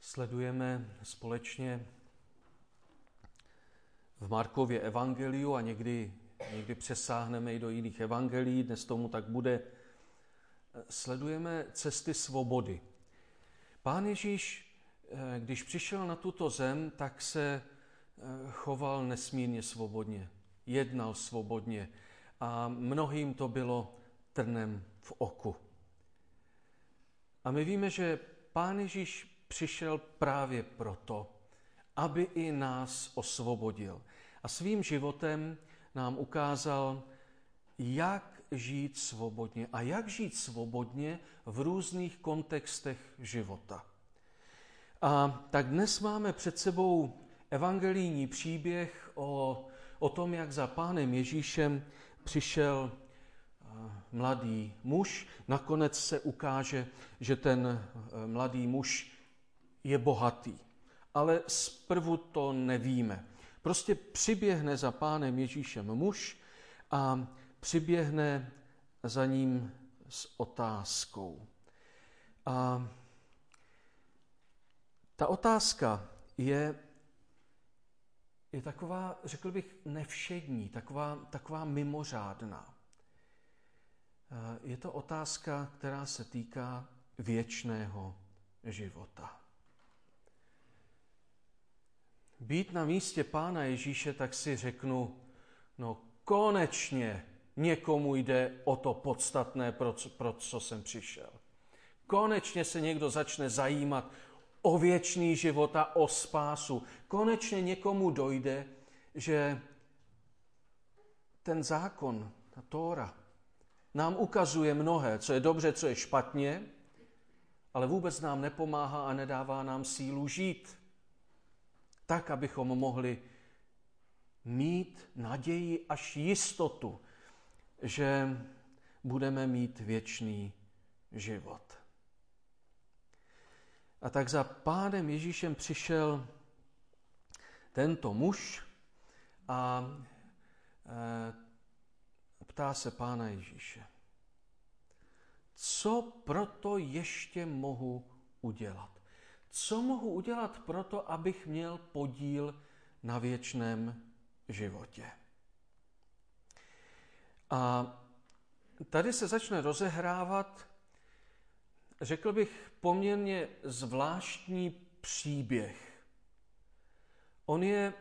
Sledujeme společně v Markově evangeliu a někdy přesáhneme i do jiných evangelií, dnes tomu tak bude. Sledujeme cesty svobody. Pán Ježíš, když přišel na tuto zem, tak se choval nesmírně svobodně, jednal svobodně a mnohým to bylo trnem v oku. A my víme, že Pán Ježíš přišel právě proto, aby i nás osvobodil. A svým životem nám ukázal, jak žít svobodně a jak žít svobodně v různých kontextech života. A tak dnes máme před sebou evangelijní příběh o tom, jak za Pánem Ježíšem přišel mladý muž. Nakonec se ukáže, že ten mladý muž je bohatý. Ale zprvu to nevíme. Prostě přiběhne za Pánem Ježíšem muž a přiběhne za ním s otázkou. A ta otázka je taková, řekl bych, nevšední, taková mimořádná. Je to otázka, která se týká věčného života. Být na místě Pána Ježíše, tak si řeknu, no konečně někomu jde o to podstatné, pro co jsem přišel. Konečně se někdo začne zajímat o věčný život a o spásu. Konečně někomu dojde, že ten zákon, ta Tóra, nám ukazuje mnohé, co je dobře, co je špatně, ale vůbec nám nepomáhá a nedává nám sílu žít. Tak, abychom mohli mít naději až jistotu, že budeme mít věčný život. A tak za Pánem Ježíšem přišel tento muž a ptá se Pána Ježíše, co proto ještě mohu udělat? Co mohu udělat proto, abych měl podíl na věčném životě? A tady se začne rozehrávat, řekl bych, poměrně zvláštní příběh. On je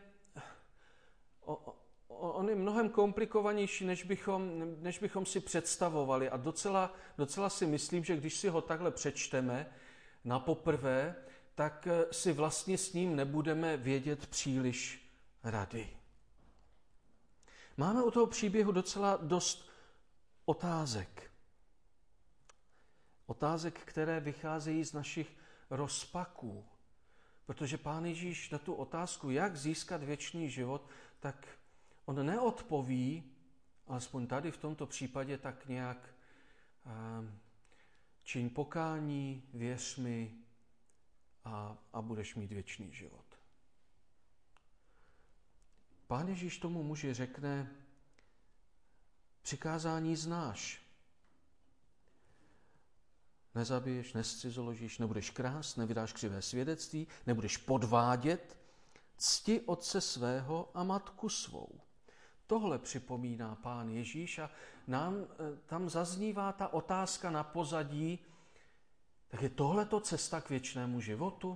mnohem komplikovanější, než bychom si představovali. A docela si myslím, že když si ho takhle přečteme na poprvé, tak si vlastně s ním nebudeme vědět příliš rady. Máme u toho příběhu docela dost otázek. Otázek, které vycházejí z našich rozpaků. Protože Pán Ježíš na tu otázku, jak získat věčný život, tak on neodpoví, alespoň tady v tomto případě tak nějak čiň pokání, věř mi a budeš mít věčný život. Pán Ježíš tomu muži řekne, přikázání znáš. Nezabiješ, nezcizoložíš, nebudeš krást, nevydáš křivé svědectví, nebudeš podvádět, cti otce svého a matku svou. Tohle připomíná Pán Ježíš a nám tam zaznívá ta otázka na pozadí, tak je tohleto cesta k věčnému životu?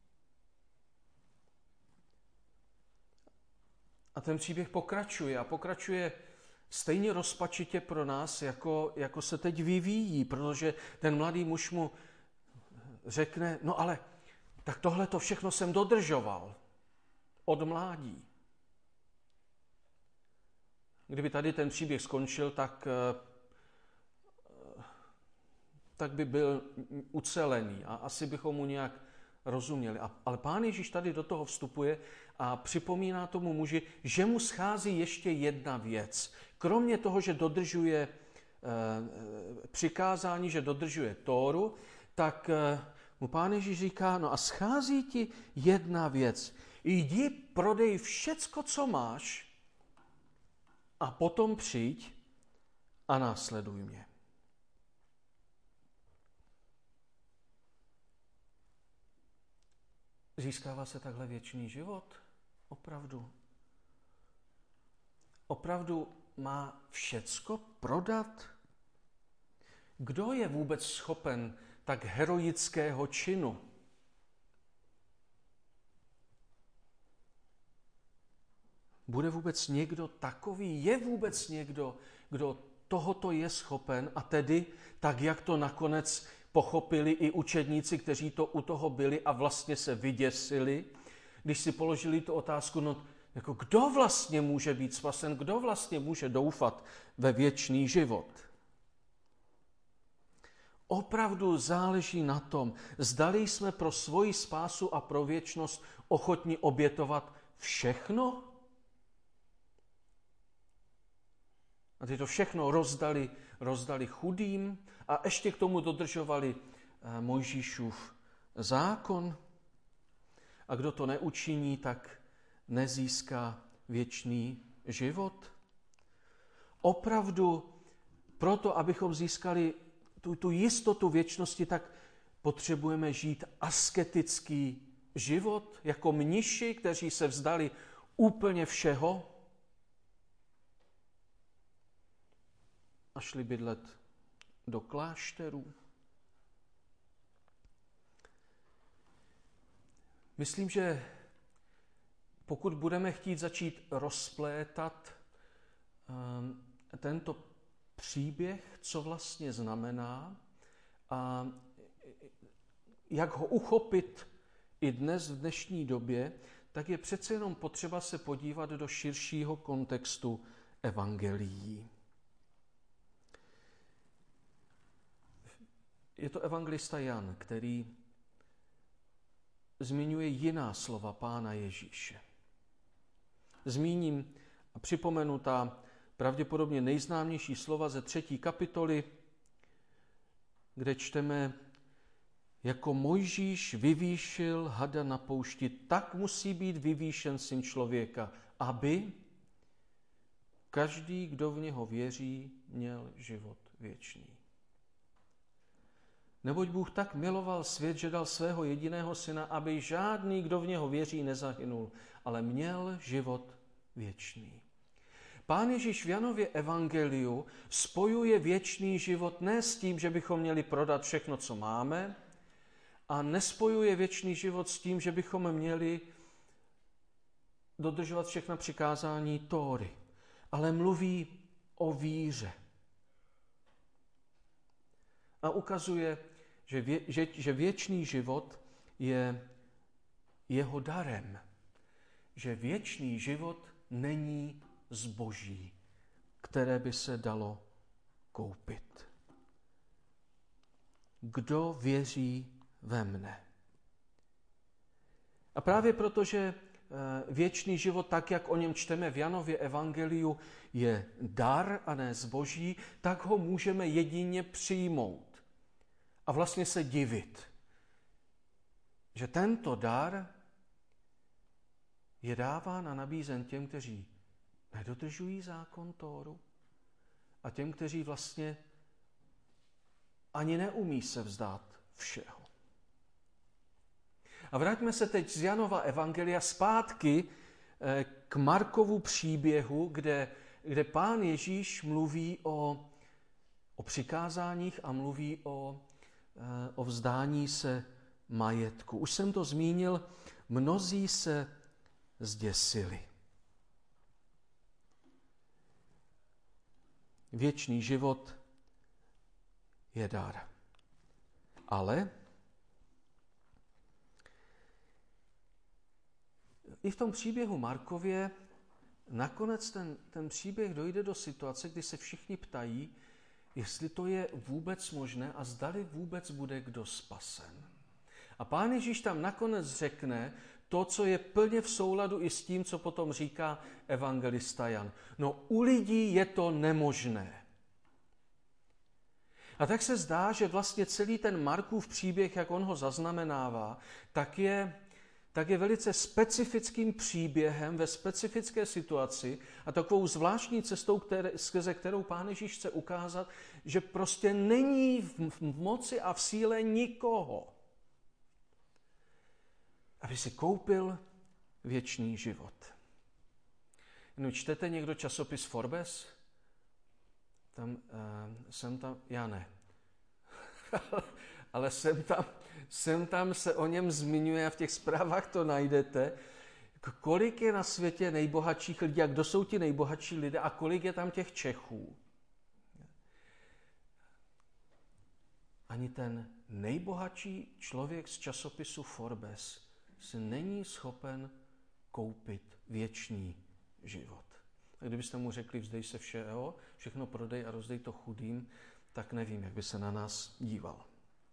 A ten příběh pokračuje stejně rozpačitě pro nás, jako se teď vyvíjí, protože ten mladý muž mu řekne, no ale tak tohleto všechno jsem dodržoval od mládí. Kdyby tady ten příběh skončil, tak by byl ucelený a asi bychom mu nějak rozuměli. Ale Pán Ježíš tady do toho vstupuje a připomíná tomu muži, že mu schází ještě jedna věc. Kromě toho, že dodržuje přikázání, že dodržuje Tóru, tak mu Pán Ježíš říká, no a schází ti jedna věc. Jdi, prodej všecko, co máš a potom přijď a následuj mě. Získává se takhle věčný život? Opravdu? Opravdu má všecko prodat? Kdo je vůbec schopen tak heroického činu? Bude vůbec někdo takový? Je vůbec někdo, kdo tohoto je schopen? A tedy, tak jak to nakonec pochopili i učedníci, kteří to u toho byli a vlastně se vyděsili, když si položili tu otázku, no, jako kdo vlastně může být spasen, kdo vlastně může doufat ve věčný život? Opravdu záleží na tom, zdali jsme pro svoji spásu a pro věčnost ochotni obětovat všechno? A ty to všechno rozdali chudým a ještě k tomu dodržovali Mojžíšův zákon. A kdo to neučiní, tak nezíská věčný život. Opravdu proto, abychom získali tu jistotu věčnosti, tak potřebujeme žít asketický život, jako mniši, kteří se vzdali úplně všeho a šli bydlet do klášterů. Myslím, že pokud budeme chtít začít rozplétat tento příběh, co vlastně znamená a jak ho uchopit i dnes v dnešní době, tak je přece jenom potřeba se podívat do širšího kontextu evangelií. Je to evangelista Jan, který zmiňuje jiná slova Pána Ježíše. Zmíním a připomenu ta pravděpodobně nejznámější slova ze 3. kapitoly, kde čteme, jako Mojžíš vyvýšil hada na poušti, tak musí být vyvýšen Syn člověka, aby každý, kdo v něho věří, měl život věčný. Neboť Bůh tak miloval svět, že dal svého jediného syna, aby žádný, kdo v něho věří, nezahynul, ale měl život věčný. Pán Ježíš v Janově evangeliu spojuje věčný život ne s tím, že bychom měli prodat všechno, co máme, a nespojuje věčný život s tím, že bychom měli dodržovat všechna přikázání Tóry, ale mluví o víře. A ukazuje, že věčný život je jeho darem. Že věčný život není zboží, které by se dalo koupit. Kdo věří ve mne? A právě protože věčný život, tak jak o něm čteme v Janově evangeliu, je dar a ne zboží, tak ho můžeme jedině přijmout. A vlastně se divit, že tento dar je dáván a nabízen těm, kteří nedodržují zákon Tóru a těm, kteří vlastně ani neumí se vzdát všeho. A vraťme se teď z Janova evangelia zpátky k Markovu příběhu, kde Pán Ježíš mluví o přikázáních a mluví o vzdání se majetku. Už jsem to zmínil, mnozí se zděsili. Věčný život je dar. Ale i v tom příběhu Markově nakonec ten příběh dojde do situace, kdy se všichni ptají, jestli to je vůbec možné a zdali vůbec bude kdo spasen. A Pán Ježíš tam nakonec řekne to, co je plně v souladu i s tím, co potom říká evangelista Jan. No, u lidí je to nemožné. A tak se zdá, že vlastně celý ten Markův příběh, jak on ho zaznamenává, tak je velice specifickým příběhem ve specifické situaci a takovou zvláštní cestou, skrze kterou Pán Ježíš chce ukázat, že prostě není v moci a v síle nikoho, aby si koupil věčný život. No, čtete někdo časopis Forbes? Já ne. Ale sem tam se o něm zmiňuje a v těch zprávách to najdete. Kolik je na světě nejbohatších lidí a kdo jsou ti nejbohatší lidé a kolik je tam těch Čechů? Ani ten nejbohatší člověk z časopisu Forbes si není schopen koupit věčný život. A kdybyste mu řekli, vzdej se všeho, všechno prodej a rozdej to chudým, tak nevím, jak by se na nás díval.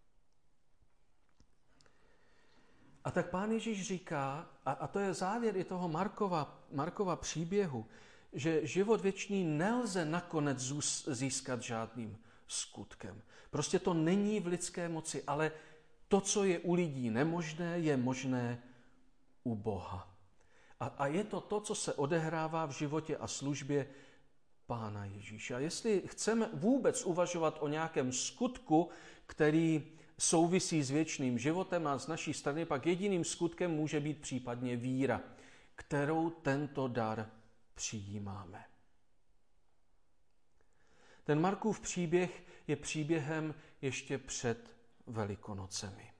A tak Pán Ježíš říká, a to je závěr i toho Markova příběhu, že život věčný nelze nakonec získat žádným skutkem. Prostě to není v lidské moci, ale to, co je u lidí nemožné, je možné u Boha. A je to to, co se odehrává v životě a službě Pána Ježíše. A jestli chceme vůbec uvažovat o nějakém skutku, který souvisí s věčným životem a z naší strany, pak jediným skutkem může být případně víra, kterou tento dar přijímáme. Ten Markův příběh je příběhem ještě před Velikonocemi.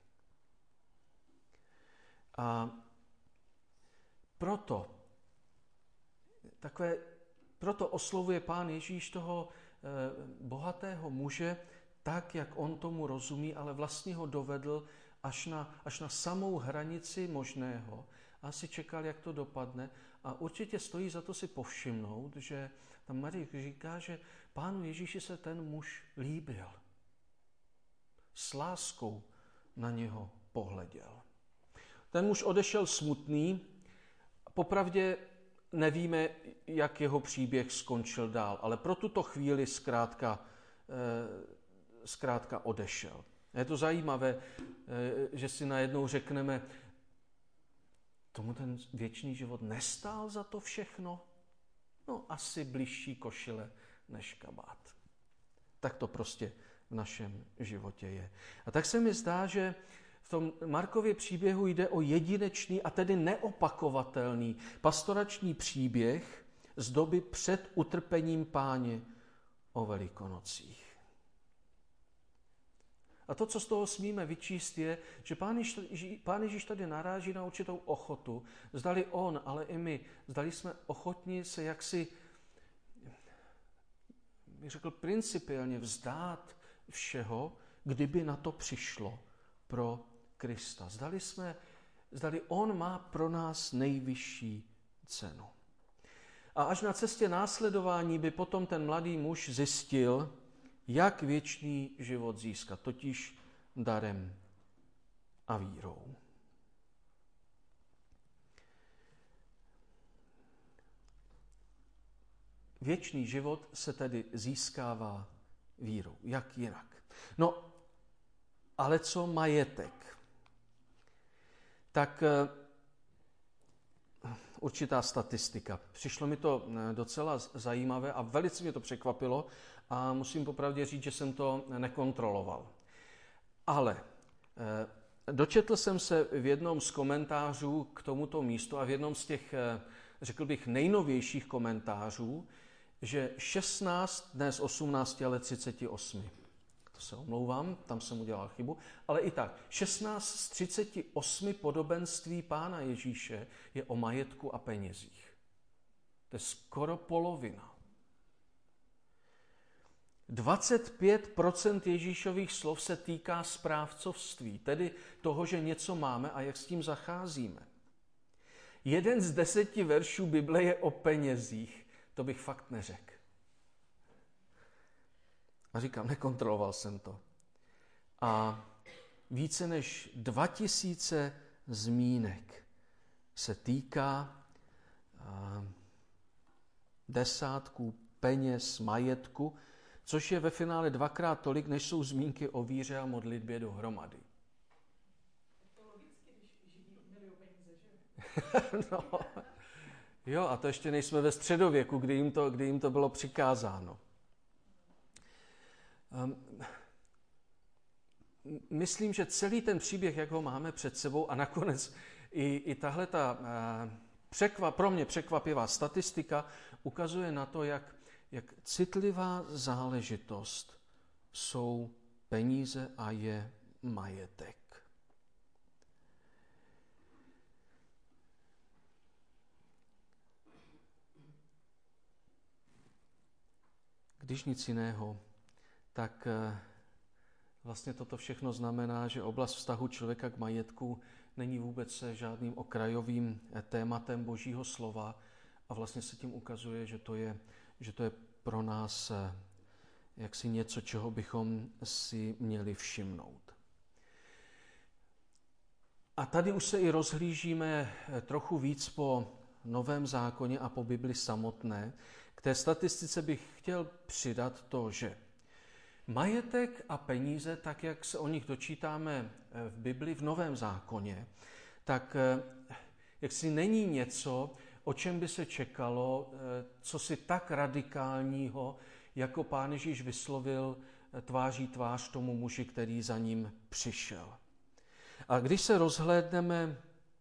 A proto oslovuje Pán Ježíš toho bohatého muže tak, jak on tomu rozumí, ale vlastně ho dovedl až na samou hranici možného. A si čekal, jak to dopadne. A určitě stojí za to si povšimnout, že tam Marie říká, že Pánu Ježíši se ten muž líbil. S láskou na něho pohleděl. Ten muž odešel smutný. Popravdě nevíme, jak jeho příběh skončil dál, ale pro tuto chvíli zkrátka odešel. Je to zajímavé, že si najednou řekneme, tomu ten věčný život nestál za to všechno? No, asi bližší košile než kabát. Tak to prostě v našem životě je. A tak se mi zdá, že v tom Markově příběhu jde o jedinečný a tedy neopakovatelný pastorační příběh z doby před utrpením Páně o Velikonocích. A to, co z toho smíme vyčíst, je, že Pán Ježíš tady naráží na určitou ochotu. Zdali on, ale i my, zdali jsme ochotni se jaksi, bych řekl, principiálně vzdát všeho, kdyby na to přišlo pro Krista. Zdali on má pro nás nejvyšší cenu. A až na cestě následování by potom ten mladý muž zjistil, jak věčný život získat, totiž darem a vírou. Věčný život se tedy získává vírou. Jak jinak? No, ale co majetek? Tak určitá statistika. Přišlo mi to docela zajímavé a velice mě to překvapilo a musím popravdě říct, že jsem to nekontroloval. Ale dočetl jsem se v jednom z komentářů k tomuto místu a v jednom z těch, řekl bych, nejnovějších komentářů, že 16, dnes 18, ale 38. To se omlouvám, tam jsem udělal chybu, ale i tak. 16 z 38 podobenství Pána Ježíše je o majetku a penězích. To je skoro polovina. 25% Ježíšových slov se týká správcovství, tedy toho, že něco máme a jak s tím zacházíme. 1 z 10 veršů Bible je o penězích. To bych fakt neřekl. A říkám, nekontroloval jsem to. A více než 2000 zmínek se týká desátků peněz, majetku, což je ve finále 2x tolik, než jsou zmínky o víře a modlitbě dohromady. To logicky, když živí milují peníze, že? No, jo, a to ještě nejsme ve středověku, kdy jim to bylo přikázáno. Myslím, že celý ten příběh, jak ho máme před sebou a nakonec I tahle pro mě překvapivá statistika ukazuje na to, jak citlivá záležitost jsou peníze a je majetek. Když nic jiného, tak vlastně toto všechno znamená, že oblast vztahu člověka k majetku není vůbec žádným okrajovým tématem Božího slova a vlastně se tím ukazuje, že to je pro nás jaksi něco, čeho bychom si měli všimnout. A tady už se i rozhlížíme trochu víc po Novém zákoně a po Bibli samotné. K té statistice bych chtěl přidat to, že majetek a peníze, tak jak se o nich dočítáme v Bibli v Novém zákoně, tak jaksi není něco, o čem by se čekalo, co si tak radikálního, jako Pán Ježíš vyslovil tváří tvář tomu muži, který za ním přišel. A když se rozhlédneme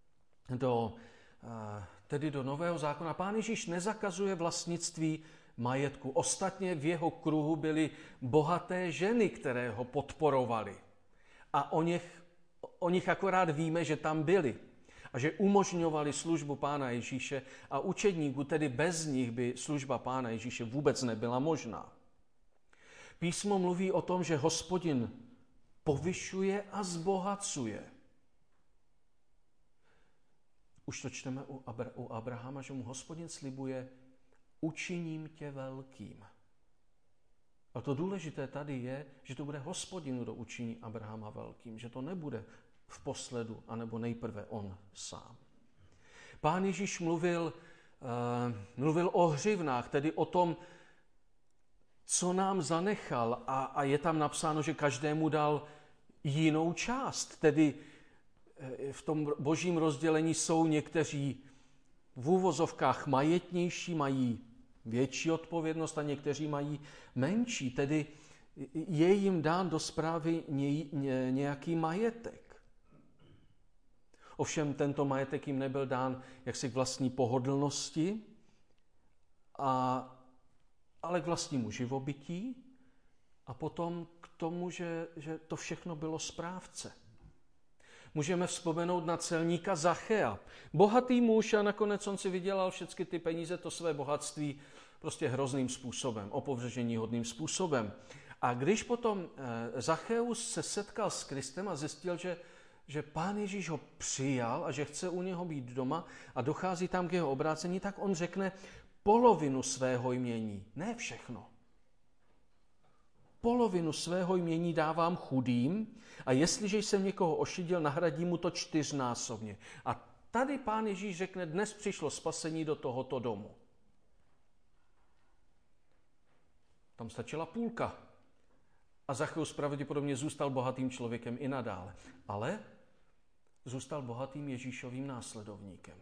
tedy do Nového zákona, Pán Ježíš nezakazuje vlastnictví majetku. Ostatně v jeho kruhu byly bohaté ženy, které ho podporovaly. A o nich akorát víme, že tam byly. A že umožňovali službu Pána Ježíše a učedníků, tedy bez nich by služba Pána Ježíše vůbec nebyla možná. Písmo mluví o tom, že Hospodin povyšuje a zbohacuje. Už to čteme u Abrahama, že mu Hospodin slibuje, učiním tě velkým. A to důležité tady je, že to bude Hospodin, kdo učiní Abrahama velkým, že to nebude v posledu, anebo nejprve on sám. Pán Ježíš mluvil o hřivnách, tedy o tom, co nám zanechal a je tam napsáno, že každému dal jinou část, tedy v tom božím rozdělení jsou někteří v úvozovkách majetnější, mají větší odpovědnost a někteří mají menší, tedy je jim dán do správy nějaký majetek. Ovšem tento majetek jim nebyl dán jaksi k vlastní pohodlnosti, ale k vlastnímu živobytí a potom k tomu, že to všechno bylo správce. Můžeme vzpomenout na celníka Zachea. Bohatý muž a nakonec on si vydělal všechny ty peníze, to své bohatství prostě hrozným způsobem, opovržení-hodným způsobem. A když potom Zacheus se setkal s Kristem a zjistil, že Pán Ježíš ho přijal a že chce u něho být doma a dochází tam k jeho obrácení, tak on řekne polovinu svého jmění, ne všechno. Polovinu svého jmění dávám chudým a jestliže jsem někoho ošidil, nahradím mu to 4násobně. A tady Pán Ježíš řekne, dnes přišlo spasení do tohoto domu. Tam stačila půlka. A Zacheus pravděpodobně zůstal bohatým člověkem i nadále. Ale zůstal bohatým Ježíšovým následovníkem.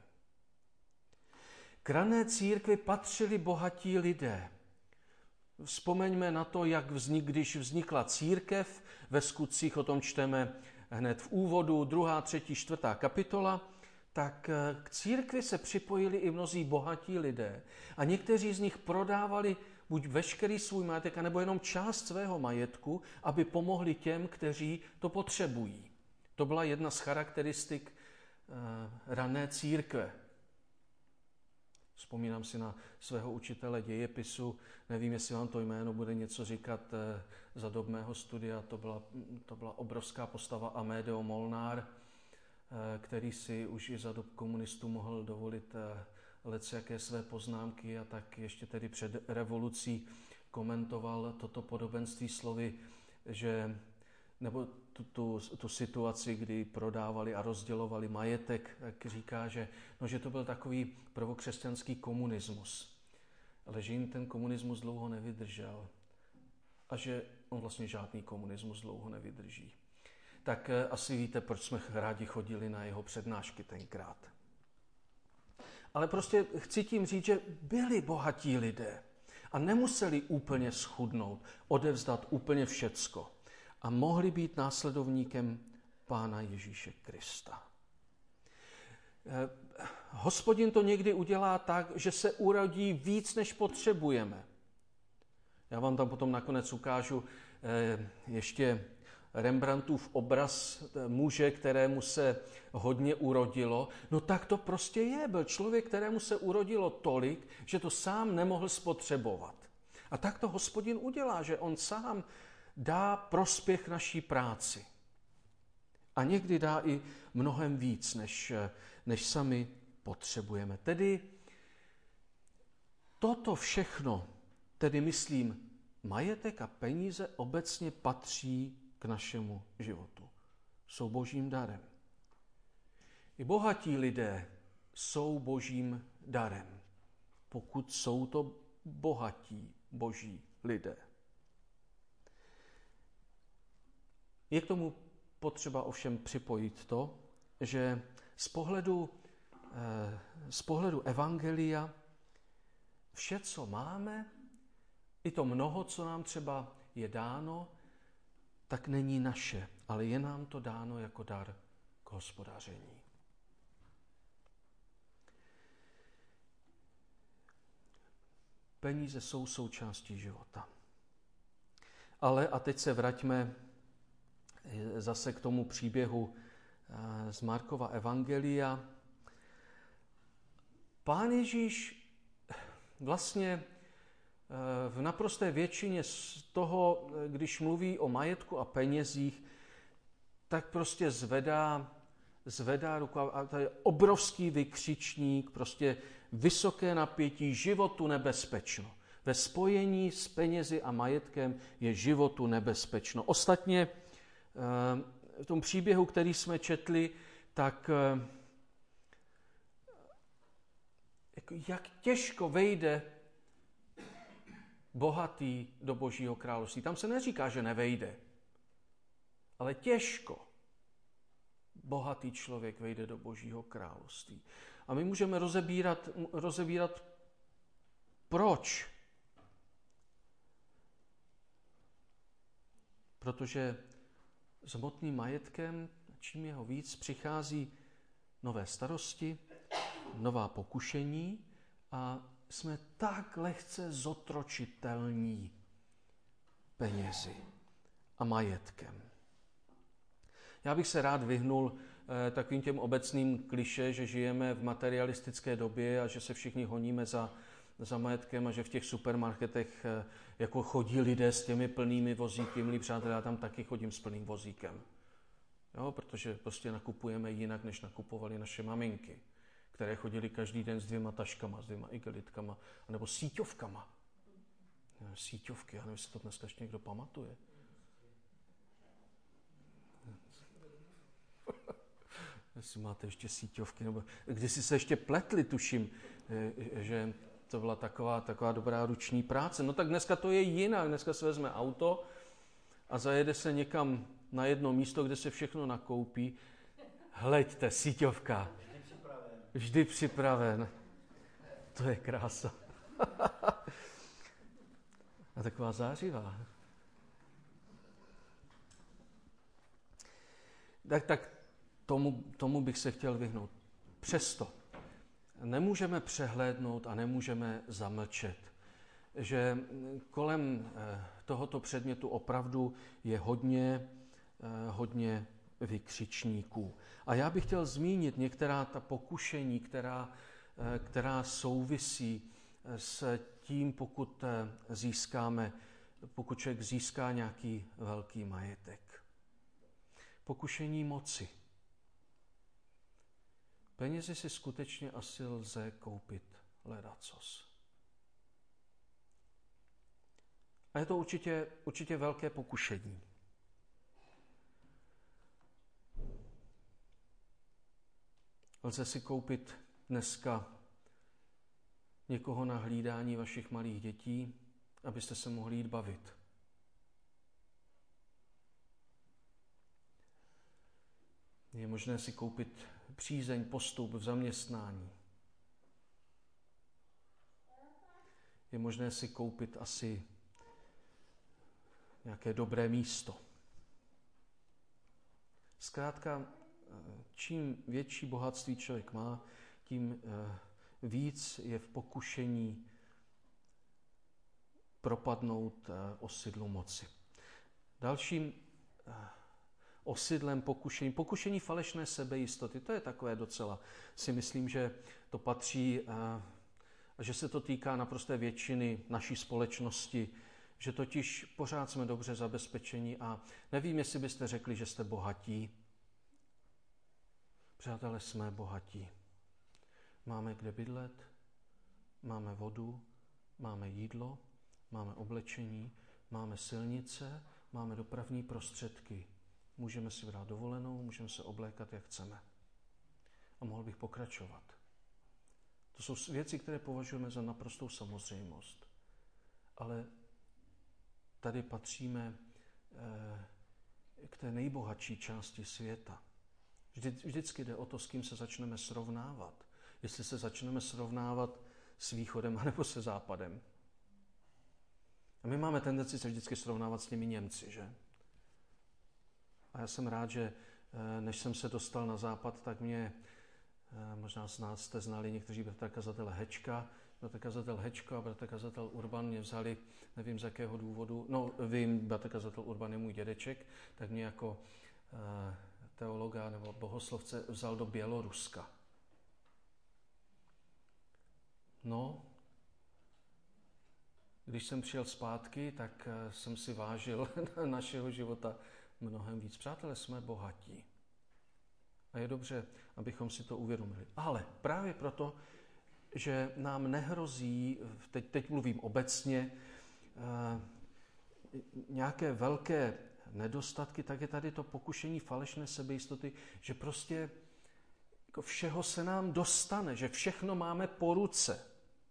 K rané církvi patřili bohatí lidé. Vzpomeňme na to, když vznikla církev, ve Skutcích o tom čteme hned v úvodu, 2., 3., 4. kapitola, tak k církvi se připojili i mnozí bohatí lidé a někteří z nich prodávali buď veškerý svůj majetek, anebo jenom část svého majetku, aby pomohli těm, kteří to potřebují. To byla jedna z charakteristik rané církve. Vzpomínám si na svého učitele dějepisu, nevím, jestli vám to jméno bude něco říkat za dob mého studia, to byla obrovská postava Amédeo Molnár, který si už i za dob komunistů mohl dovolit lecjaké své poznámky a tak ještě tedy před revolucí komentoval toto podobenství slovy, nebo tu situaci, kdy prodávali a rozdělovali majetek, tak říká, že to byl takový prvokřesťanský komunismus. Ale že jim ten komunismus dlouho nevydržel a že on vlastně žádný komunismus dlouho nevydrží. Tak asi víte, proč jsme rádi chodili na jeho přednášky tenkrát. Ale prostě chci tím říct, že byli bohatí lidé a nemuseli úplně schudnout, odevzdat úplně všecko. A mohli být následovníkem Pána Ježíše Krista. Hospodin to někdy udělá tak, že se urodí víc, než potřebujeme. Já vám tam potom nakonec ukážu ještě Rembrandtův obraz muže, kterému se hodně urodilo. No tak to prostě je. Byl člověk, kterému se urodilo tolik, že to sám nemohl spotřebovat. A tak to Hospodin udělá, že on sám dá prospěch naší práci. A někdy dá i mnohem víc, než sami potřebujeme. Tedy toto všechno, tedy myslím, majetek a peníze obecně patří k našemu životu. Jsou božím darem. I bohatí lidé jsou božím darem, pokud jsou to bohatí boží lidé. Je k tomu potřeba ovšem připojit to, že z pohledu evangelia vše, co máme, i to mnoho, co nám třeba je dáno, tak není naše, ale je nám to dáno jako dar k hospodaření. Peníze jsou součástí života. Ale, a teď se vraťme zase k tomu příběhu z Markova evangelia. Pán Ježíš vlastně v naprosté většině z toho, když mluví o majetku a penězích, tak prostě zvedá ruku a to je obrovský vykřičník, prostě vysoké napětí, životu nebezpečno. Ve spojení s penězi a majetkem je životu nebezpečno. Ostatně v tom příběhu, který jsme četli, tak jak těžko vejde bohatý do Božího království. Tam se neříká, že nevejde, ale těžko bohatý člověk vejde do Božího království. A my můžeme rozebírat proč. Protože s hmotným majetkem, čím jeho víc, přichází nové starosti, nová pokušení a jsme tak lehce zotročitelní penězi a majetkem. Já bych se rád vyhnul takovým těm obecným klišé, že žijeme v materialistické době a že se všichni honíme za majetkem a že v těch supermarketech jako chodí lidé s těmi plnými vozíky. Milí přátelé, já tam taky chodím s plným vozíkem. Jo, protože prostě nakupujeme jinak, než nakupovali naše maminky, které chodili každý den s 2 taškama, s 2 igelitkama, nebo síťovkama. Síťovky, já nevím, jestli to dneska ještě někdo pamatuje. Jestli máte ještě síťovky, nebo kdysi se ještě pletli, tuším, že to byla taková dobrá ruční práce. No tak dneska to je jinak, dneska se vezme auto a zajede se někam na jedno místo, kde se všechno nakoupí. Hleďte, síťovka. Vždy připraven. To je krása. A taková zářivá. Tak tomu bych se chtěl vyhnout. Přesto nemůžeme přehlédnout a nemůžeme zamlčet, že kolem tohoto předmětu opravdu je hodně vykřičníků. A já bych chtěl zmínit některá ta pokušení, která souvisí s tím, pokud člověk získá nějaký velký majetek. Pokušení moci. Penězi si skutečně asi lze koupit ledacos. A je to určitě velké pokušení. Lze si koupit dneska někoho na hlídání vašich malých dětí, abyste se mohli jít bavit. Je možné si koupit přízeň, postup v zaměstnání. Je možné si koupit asi nějaké dobré místo. Zkrátka, čím větší bohatství člověk má, tím víc je v pokušení propadnout osidlu moci. Dalším osidlem pokušení falešné sebejistoty, to je takové docela, si myslím, že to patří a že se to týká naprosté většiny naší společnosti, že totiž pořád jsme dobře zabezpečeni a nevím, jestli byste řekli, že jste bohatí. Přátelé, jsme bohatí. Máme kde bydlet, máme vodu, máme jídlo, máme oblečení, máme silnice, máme dopravní prostředky. Můžeme si brát dovolenou, můžeme se oblékat, jak chceme. A mohl bych pokračovat. To jsou věci, které považujeme za naprostou samozřejmost. Ale tady patříme k té nejbohatší části světa. Vždycky jde o to, s kým se začneme srovnávat. Jestli se začneme srovnávat s východem anebo se západem. A my máme tendenci se vždycky srovnávat s těmi Němci, že? A já jsem rád, že než jsem se dostal na západ, tak mě, možná z nás jste znali někteří bratr kazatel Hečka, bratr kazatel Hečko a bratr kazatel Urban mě vzali, nevím z jakého důvodu, no vím, bratr kazatel Urban je můj dědeček, tak mě jako teologa nebo bohoslovce vzal do Běloruska. No, když jsem přijel zpátky, tak jsem si vážil našeho života mnohem víc. Přátelé, jsme bohatí. A je dobře, abychom si to uvědomili. Ale právě proto, že nám nehrozí, teď mluvím obecně, nějaké velké nedostatky, tak je tady to pokušení falešné sebejistoty, že prostě jako všeho se nám dostane, že všechno máme po ruce.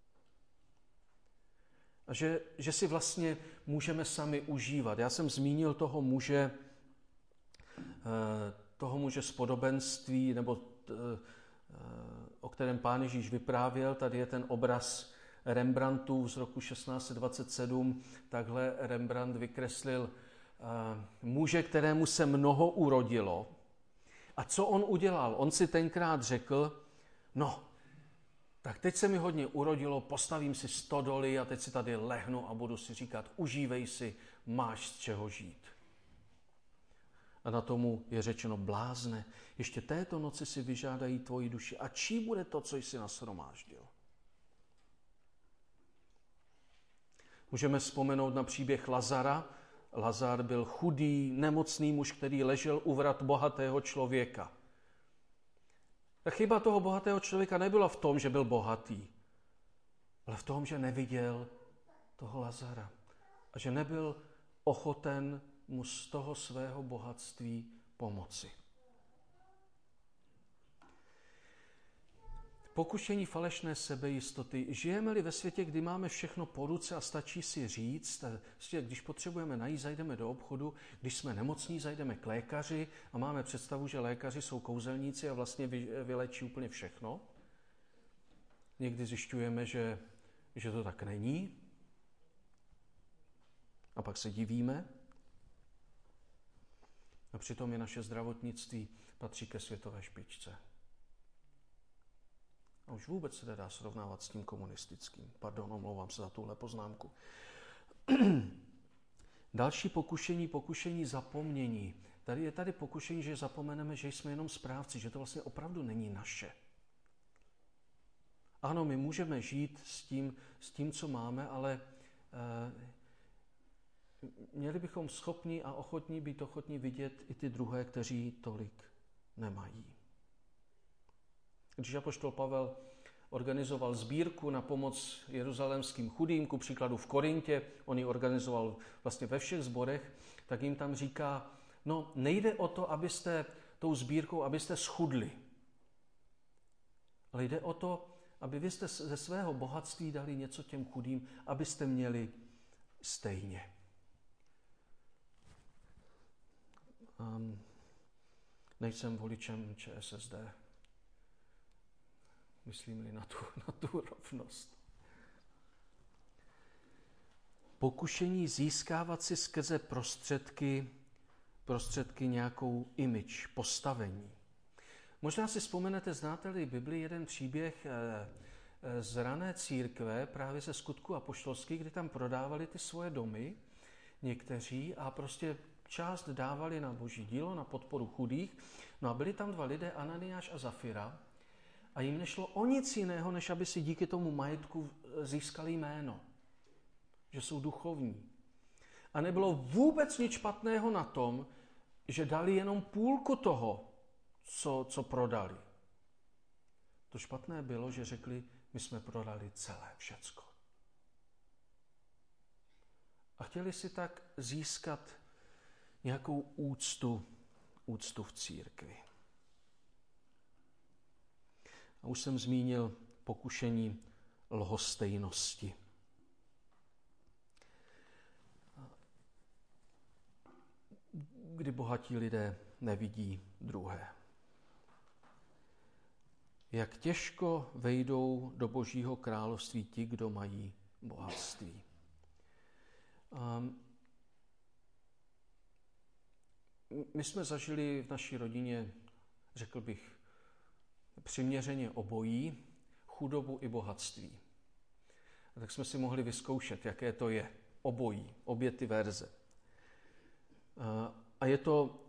A že si vlastně můžeme sami užívat. Já jsem zmínil toho muže z podobenství, nebo o kterém Pán Ježíš vyprávěl. Tady je ten obraz Rembrandtův z roku 1627. Takhle Rembrandt vykreslil muže, kterému se mnoho urodilo. A co on udělal? On si tenkrát řekl, no, tak teď se mi hodně urodilo, postavím si stodoly a teď si tady lehnu a budu si říkat, užívej si, máš z čeho žít. A na tomu je řečeno, blázne, ještě této noci si vyžádají tvoji duši. A čí bude to, co jsi nashromáždil? Můžeme vzpomenout na příběh Lazara. Lazar byl chudý, nemocný muž, který ležel u vrat bohatého člověka. Ta chyba toho bohatého člověka nebyla v tom, že byl bohatý, ale v tom, že neviděl toho Lazara a že nebyl ochoten mu z toho svého bohatství pomoci. Pokušení falešné sebejistoty. Žijeme-li ve světě, kdy máme všechno po ruce a stačí si říct, když potřebujeme najít, zajdeme do obchodu, když jsme nemocní, zajdeme k lékaři a máme představu, že lékaři jsou kouzelníci a vlastně vylečí úplně všechno. Někdy zjišťujeme, že to tak není. A pak se divíme. A přitom je naše zdravotnictví patří ke světové špičce. A už vůbec se nedá srovnávat s tím komunistickým. Pardon, omlouvám se za tuhle poznámku. Další pokušení zapomnění. Tady je pokušení, že zapomeneme, že jsme jenom správci, že to vlastně opravdu není naše. Ano, my můžeme žít s tím, co máme, ale měli bychom schopni a být ochotní vidět i ty druhé, kteří tolik nemají. Když apoštol Pavel organizoval sbírku na pomoc jeruzalémským chudým, ku příkladu v Korintě, on ji organizoval vlastně ve všech sborech, tak jim tam říká, no nejde o to, abyste tou sbírkou, abyste schudli, ale jde o to, aby vy jste ze svého bohatství dali něco těm chudým, abyste měli stejně. Nejsem voličem ČSSD. Myslím-li na tu rovnost. Pokušení získávat si skrze prostředky nějakou image, postavení. Možná si vzpomenete, znáte-li Bibli, jeden příběh z rané církve, právě ze Skutků apoštolských, kdy tam prodávali ty svoje domy někteří a prostě část dávali na boží dílo, na podporu chudých. No a byli tam dva lidé, Ananiáš a Zafira, a jim nešlo o nic jiného, než aby si díky tomu majetku získali jméno. Že jsou duchovní. A nebylo vůbec nic špatného na tom, že dali jenom půlku toho, co prodali. To špatné bylo, že řekli, my jsme prodali celé všecko. A chtěli si tak získat nějakou úctu v církvi. A už jsem zmínil pokušení lhostejnosti. Kdy bohatí lidé nevidí druhé. Jak těžko vejdou do Božího království ti, kdo mají bohatství. My jsme zažili v naší rodině, řekl bych, přiměřeně obojí, chudobu i bohatství. A tak jsme si mohli vyzkoušet, jaké to je, obojí, obě ty verze. A je to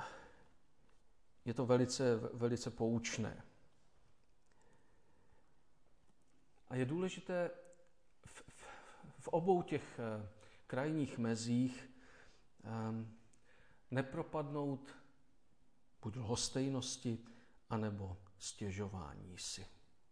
velice, velice poučné. A je důležité v obou těch krajních mezích nepropadnout buď lhostejnosti, anebo stěžování si.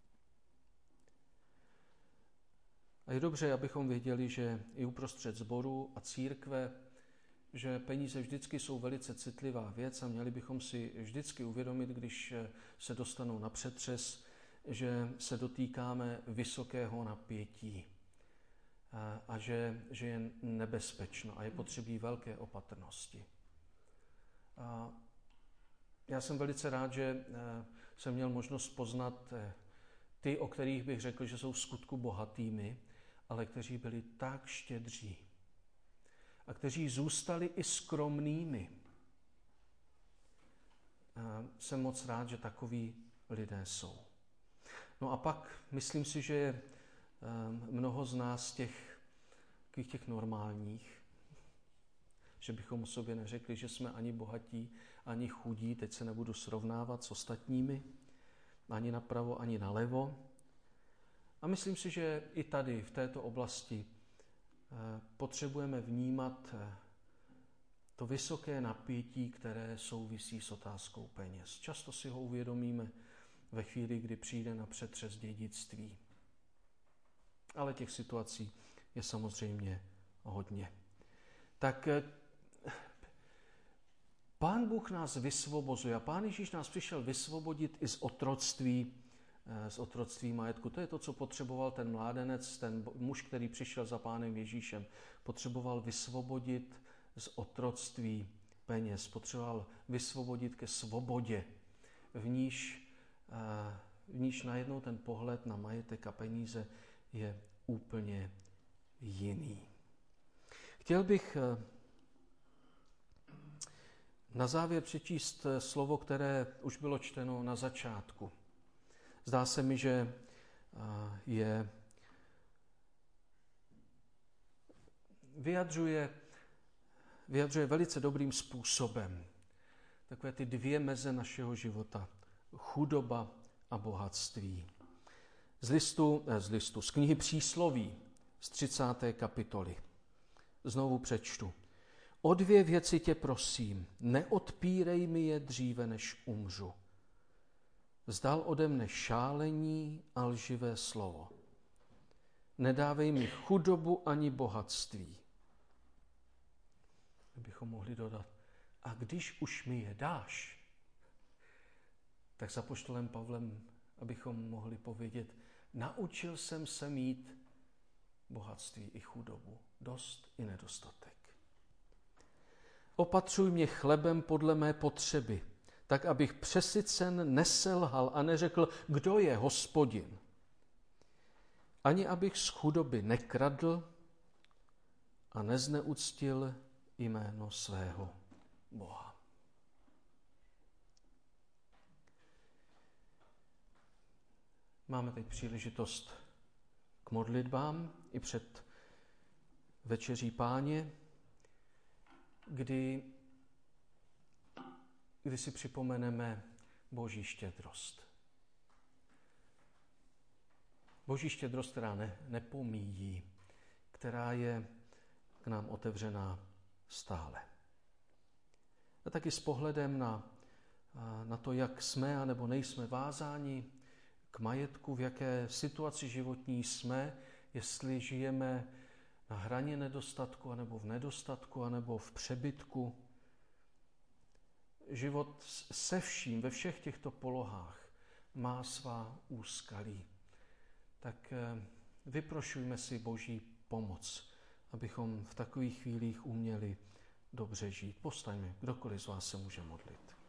A je dobře, abychom věděli, že i uprostřed sboru a církve, že peníze vždycky jsou velice citlivá věc a měli bychom si vždycky uvědomit, když se dostanou na přetřes, že se dotýkáme vysokého napětí a že je nebezpečno a je potřebí velké opatrnosti. A já jsem velice rád, že jsem měl možnost poznat ty, o kterých bych řekl, že jsou v skutku bohatými, ale kteří byli tak štědří a kteří zůstali i skromnými. Jsem moc rád, že takoví lidé jsou. No a pak myslím si, že je mnoho z nás těch normálních, že bychom o sobě neřekli, že jsme ani bohatí, ani chudí, teď se nebudu srovnávat s ostatními, ani napravo, ani nalevo. A myslím si, že i tady, v této oblasti, potřebujeme vnímat to vysoké napětí, které souvisí s otázkou peněz. Často si ho uvědomíme ve chvíli, kdy přijde na přetřes dědictví. Ale těch situací je samozřejmě hodně. Tak Pán Bůh nás vysvobozuje a Pán Ježíš nás přišel vysvobodit i z otroctví majetku. To je to, co potřeboval ten mládenec, ten muž, který přišel za Pánem Ježíšem. Potřeboval vysvobodit z otroctví peněz, potřeboval vysvobodit ke svobodě, v níž najednou ten pohled na majetek a peníze je úplně jiný. Chtěl bych na závěr přečíst slovo, které už bylo čteno na začátku. Zdá se mi, že vyjadřuje velice dobrým způsobem takové ty dvě meze našeho života. Chudoba a bohatství. Z knihy Přísloví z 30. kapitoly. Znovu přečtu. O dvě věci tě prosím, neodpírej mi je dříve, než umřu. Vzdal ode mne šálení a lživé slovo. Nedávej mi chudobu ani bohatství. Bychom mohli dodat, a když už mi je dáš, tak s apoštolem Pavlem, abychom mohli povědět, naučil jsem se mít bohatství i chudobu, dost i nedostatek. Opatřuj mě chlebem podle mé potřeby, tak abych přesycen neselhal a neřekl, kdo je Hospodin. Ani abych z chudoby nekradl a nezneuctil jméno svého Boha. máme teď příležitost k modlitbám i před večeří Páně, kdy si připomeneme Boží štědrost. Boží štědrost, která nepomíjí, která je k nám otevřená stále. A taky s pohledem na to, jak jsme anebo nejsme vázáni k majetku, v jaké situaci životní jsme, jestli žijeme na hraně nedostatku, anebo v nedostatku, anebo v přebytku. Život se vším, ve všech těchto polohách má svá úskalí. Tak vyprošujme si Boží pomoc, abychom v takových chvílích uměli dobře žít. Povstaňme, kdokoliv z vás se může modlit.